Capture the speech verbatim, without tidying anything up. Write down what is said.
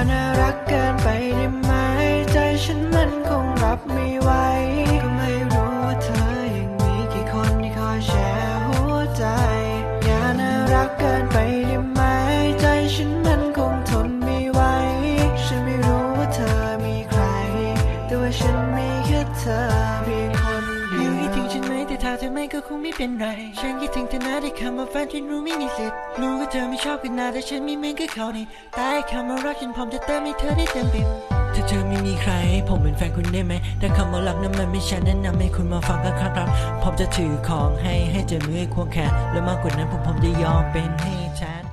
น่ารักเกินไปได้ไหมใจฉันมันคงรับไม่ไหวก็ไม่รู้ว่าเธอยังมีกี่คนที่คอยแชร์หัวใจอย่าน่ารักเกินไปได้ไหมใจฉันมันคงทนไม่ไหวฉันไม่รู้ว่าเธอมีใครแต่ว่าฉันมีแค่เธอเพียงคนเดียวคิดถึงฉันไหมแต่ถ้าเธอไม่ก็คงไม่เป็นไรฉันคิดถึงเธอนะได้คำว่าแฟนฉันรู้ไม่มีสิทธิ์รู้ว่าเธอไม่ชอบกันนะแต่ฉันไม่เหมือนกับเขานี่ตายคำว่ารักฉันพร้อมจะเติมให้เธอได้เต็มเปี่ยมถ้าเธอไม่มีใครผมเป็นแฟนคุณได้ไหมแต่คำว่ารักนั้นมันไม่ใช่แนะนำให้คุณมาฟังกันครับผมจะถือของให้ให้เจอมือควงแขนแล้วมากกว่านั้นผมผมจะยอมเป็นให้ฉัน